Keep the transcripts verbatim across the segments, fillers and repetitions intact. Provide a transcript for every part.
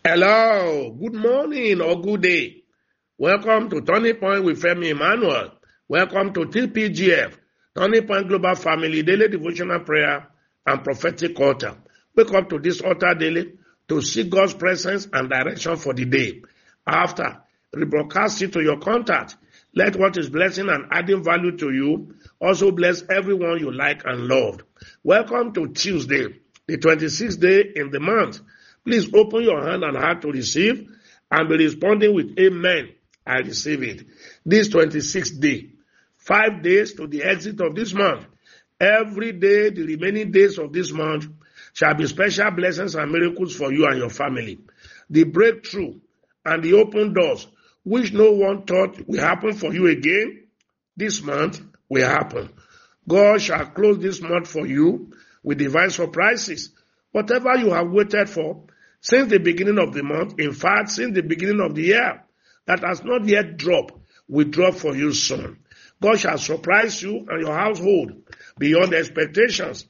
Hello, good morning or good day. Welcome to Turning Point with Femi Emmanuel. Welcome to T P G F, Turning Point Global Family Daily Devotional Prayer and Prophetic Altar. Wake up to this altar daily to seek God's presence and direction for the day. After, rebroadcast it to your contact. Let what is blessing and adding value to you also bless everyone you like and loved. Welcome to Tuesday, the twenty-sixth day in the month. Please open your hand and heart to receive and be responding with amen. I receive it. This twenty-sixth day, five days to the exit of this month. Every day, the remaining days of this month shall be special blessings and miracles for you and your family. The breakthrough and the open doors, which no one thought will happen for you again, this month will happen. God shall close this month for you with divine surprises. Whatever you have waited for since the beginning of the month, in fact, since the beginning of the year, that has not yet dropped, will drop for you soon. God shall surprise you and your household beyond expectations.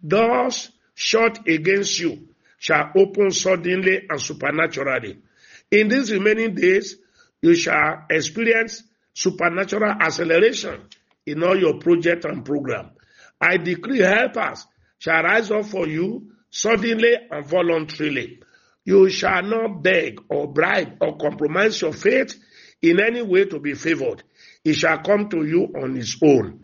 Doors shut against you shall open suddenly and supernaturally. In these remaining days, you shall experience supernatural acceleration in all your projects and program. I decree helpers shall rise up for you suddenly and voluntarily. You shall not beg or bribe or compromise your faith in any way to be favored. It shall come to you on its own.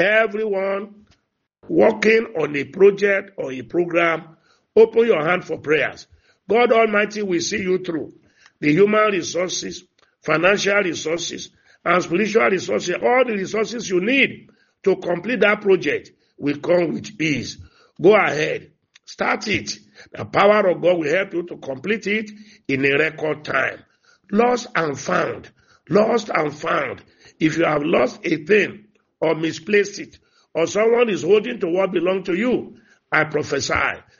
Everyone working on a project or a program, open your hand for prayers. God Almighty will see you through. The human resources, financial resources, and spiritual resources, all the resources you need to complete that project will come with ease. Go ahead. Start it. The power of God will help you to complete it in a record time. Lost and found. Lost and found. If you have lost a thing or misplaced it, or someone is holding to what belongs to you, I prophesy,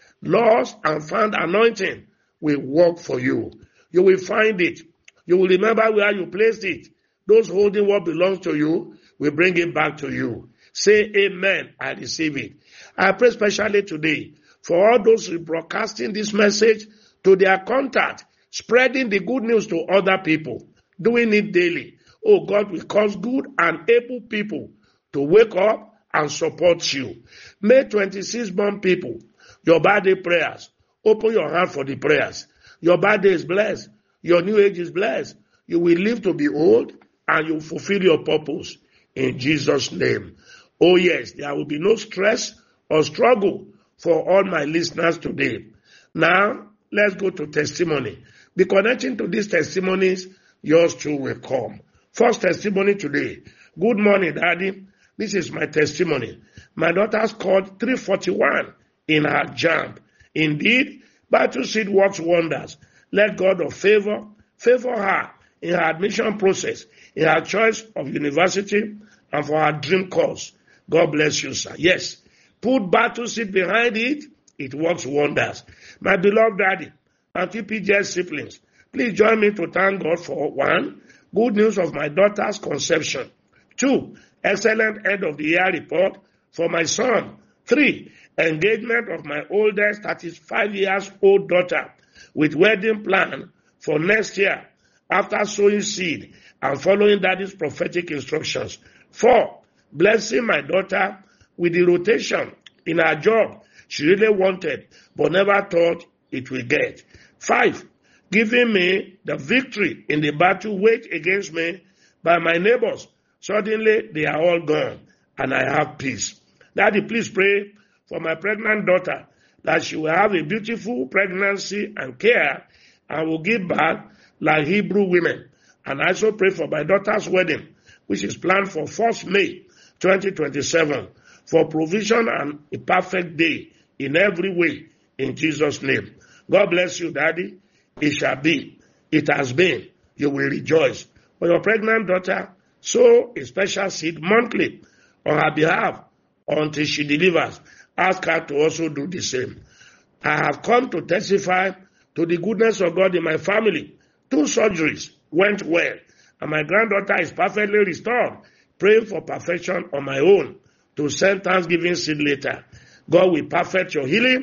lost and found anointing will work for you. You will find it. You will remember where you placed it. Those holding what belongs to you will bring it back to you. Say amen. I receive it. I pray especially today for all those broadcasting this message to their contact, spreading the good news to other people, doing it daily. Oh, God will cause good and able people to wake up and support you. May twenty-six born people, your birthday prayers, open your heart for the prayers. Your birthday is blessed. Your new age is blessed. You will live to be old and you will fulfill your purpose in Jesus' name. Oh yes, there will be no stress or struggle for all my listeners today. Now, let's go to testimony. Be connecting to these testimonies, yours too will come. First testimony today. Good morning, Daddy. This is my testimony. My daughter scored three forty-one in her jam. Indeed, Battle Seed works wonders. Let God of favor favor her in her admission process, in her choice of university, and for her dream course. God bless you, sir. Yes. Put Battle Seed behind it, it works wonders. My beloved Daddy and T P G S siblings, please join me to thank God for one, good news of my daughter's conception. Two, excellent end of the year report for my son. Three, engagement of my oldest thirty-five years old daughter with wedding plan for next year after sowing seed and following Daddy's prophetic instructions. Four, blessing my daughter with the rotation in her job she really wanted but never thought it will get. Five, giving me the victory in the battle waged against me by my neighbors. Suddenly they are all gone and I have peace. Daddy, please pray for my pregnant daughter that she will have a beautiful pregnancy and care and will give birth like Hebrew women. And I also pray for my daughter's wedding, which is planned for first May twenty twenty-seven, for provision and a perfect day in every way, in Jesus' name. God bless you, Daddy. It shall be. It has been. You will rejoice. For your pregnant daughter, sow a special seed monthly on her behalf until she delivers. Ask her to also do the same. I have come to testify to the goodness of God in my family. Two surgeries went well, and my granddaughter is perfectly restored. Praying for perfection on my own to send Thanksgiving seed later. God will perfect your healing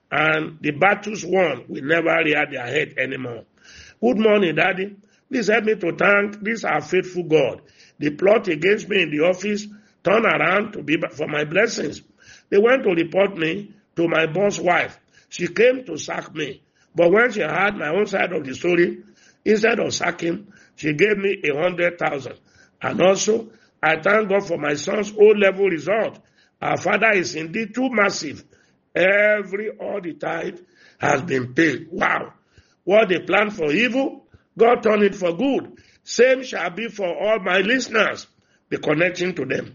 and the battles won will never rear their head anymore. Good morning, Daddy. Please help me to thank this our faithful God. The plot against me in the office turned around to be for my blessings. They went to report me to my boss' wife. She came to sack me. But when she heard my own side of the story, instead of sacking, she gave me a hundred thousand. And also, I thank God for my son's O-level result. Our father is indeed too massive. Every all the tithe has been paid. Wow. What they planned for evil, God turned it for good. Same shall be for all my listeners. Be connecting to them.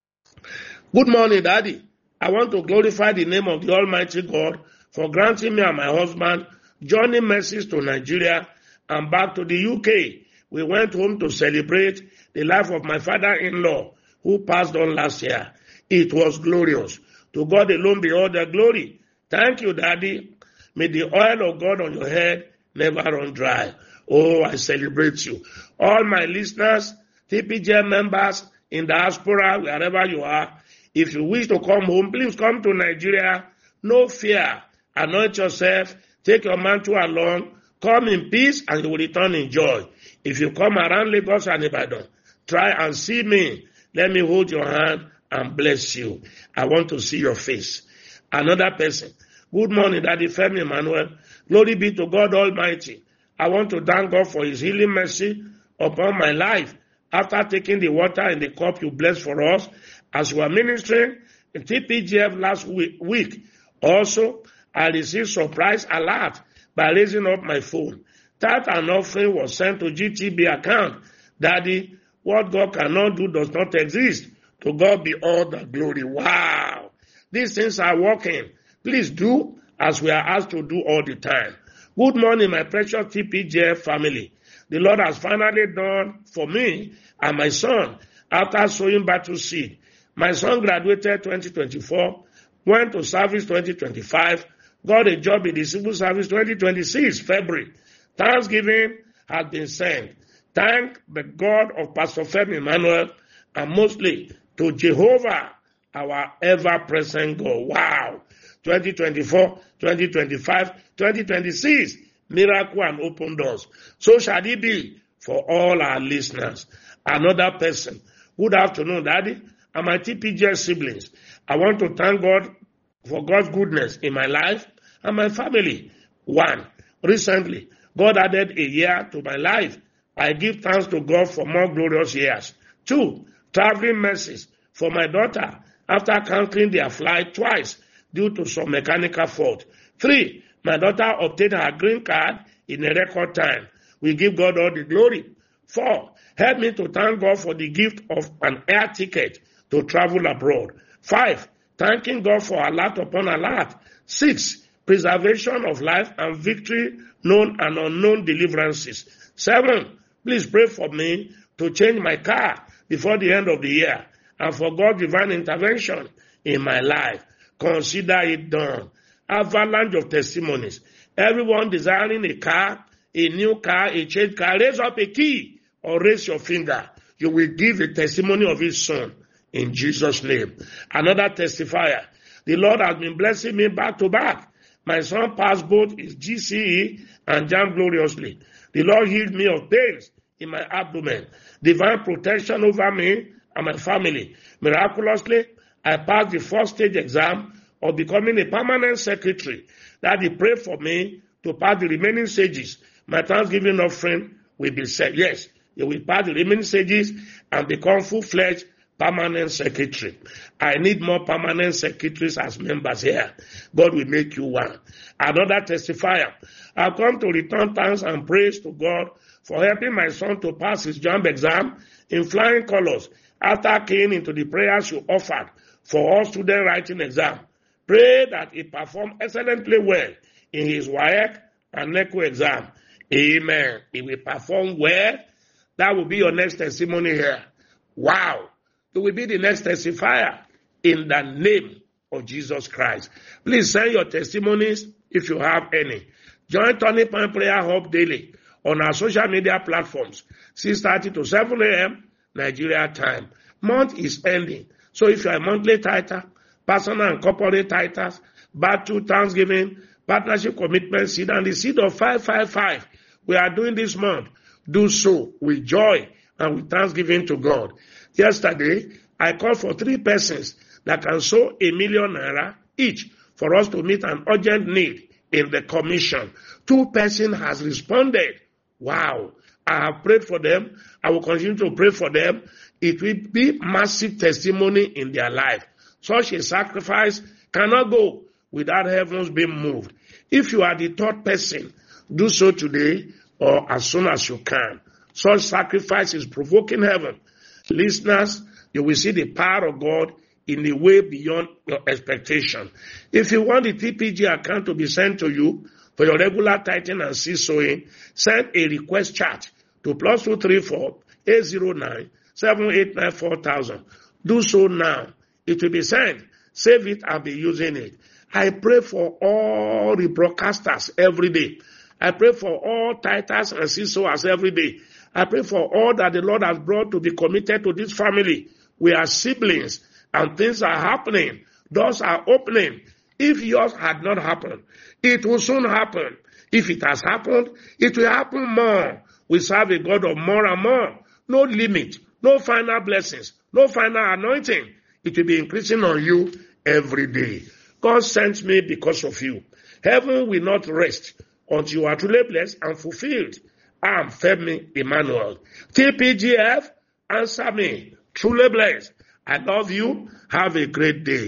Good morning, Daddy. I want to glorify the name of the Almighty God for granting me and my husband journey mercies to Nigeria and back to the U K. We went home to celebrate the life of my father-in-law who passed on last year. It was glorious. To God alone be all the glory. Thank you, Daddy. May the oil of God on your head never run dry. Oh, I celebrate you. All my listeners, T P G M members in diaspora, wherever you are, if you wish to come home, please come to Nigeria. No fear. Anoint yourself. Take your mantle along. Come in peace and you will return in joy. If you come around Lagos and Ibadan, try and see me. Let me hold your hand and bless you. I want to see your face. Another person. Good morning, Daddy Femi Emmanuel. Glory be to God Almighty. I want to thank God for his healing mercy upon my life. After taking the water in the cup you blessed for us, as we are ministering in T P G F last week, also, I received surprise alert by raising up my phone. That an offering was sent to G T B account. Daddy, what God cannot do does not exist. To God be all the glory. Wow. These things are working. Please do as we are asked to do all the time. Good morning, my precious T P G F family. The Lord has finally done for me and my son after sowing battle seed. My son graduated twenty twenty-four, went to service twenty twenty-five, got a job in the civil service twenty twenty-six, February. Thanksgiving has been sent. Thank the God of Pastor Femi Emmanuel and mostly to Jehovah, our ever-present God. Wow. twenty twenty-four, twenty twenty-five, twenty twenty-six, miracle and open doors. So shall it be for all our listeners. Another person. Good afternoon, Daddy, and my T P G S siblings. I want to thank God for God's goodness in my life and my family. One, recently, God added a year to my life. I give thanks to God for more glorious years. Two, traveling mercies for my daughter after canceling their flight twice due to some mechanical fault. Three, my daughter obtained her green card in a record time. We give God all the glory. Four, help me to thank God for the gift of an air ticket to travel abroad. Five, thanking God for alert upon alert. Six, preservation of life and victory, known and unknown deliverances. Seven, please pray for me to change my car before the end of the year and for God's divine intervention in my life. Consider it done. Avalanche of testimonies. Everyone desiring a car, a new car, a changed car, raise up a key or raise your finger. You will give a testimony of his son in Jesus' name. Another testifier. The Lord has been blessing me back to back. My son passed both his G C E and JAMB gloriously. The Lord healed me of pains in my abdomen. Divine protection over me and my family. Miraculously, I passed the first stage exam of becoming a permanent secretary. Daddy, pray for me to pass the remaining stages. My Thanksgiving offering will be set. Yes, you will pass the remaining stages and become full-fledged permanent secretary. I need more permanent secretaries as members here. God will make you one. Another testifier. I've come to return thanks and praise to God for helping my son to pass his JAMB exam in flying colors after keying into the prayers you offered for all student writing exam. Pray that he perform excellently well in his W A E C and NECO exam. Amen. He will perform well. That will be your next testimony here. Wow. You will be the next testifier in the name of Jesus Christ. Please send your testimonies if you have any. Join Turning Point Prayer Hub daily on our social media platforms, six thirty to seven a.m. Nigeria time. Month is ending. So if you are a monthly tither, personal and corporate tithers, Battle, Thanksgiving, Partnership Commitment Seed, and the seed of five five five we are doing this month. Do so with joy and with thanksgiving to God. Yesterday, I called for three persons that can sow a million naira each for us to meet an urgent need in the commission. Two persons has responded. Wow. I have prayed for them. I will continue to pray for them. It will be massive testimony in their life. Such a sacrifice cannot go without heavens being moved. If you are the third person, do so today or as soon as you can. Such sacrifice is provoking heaven. Listeners, you will see the power of God in a way beyond your expectation. If you want the T P G account to be sent to you for your regular tithing and seed sowing, send a request chat to plus two three four eight zero nine seven eight nine four thousand. Do so now. It will be sent. Save it and be using it. I pray for all the broadcasters every day. I pray for all titers and seed sowers every day. I pray for all that the Lord has brought to be committed to this family. We are siblings and things are happening. Doors are opening. If yours had not happened, it will soon happen. If it has happened, it will happen more. We serve a God of more and more. No limit, no final blessings, no final anointing. It will be increasing on you every day. God sent me because of you. Heaven will not rest until you are truly blessed and fulfilled. I am Femi Emmanuel. T P G F, answer me. Truly blessed. I love you. Have a great day.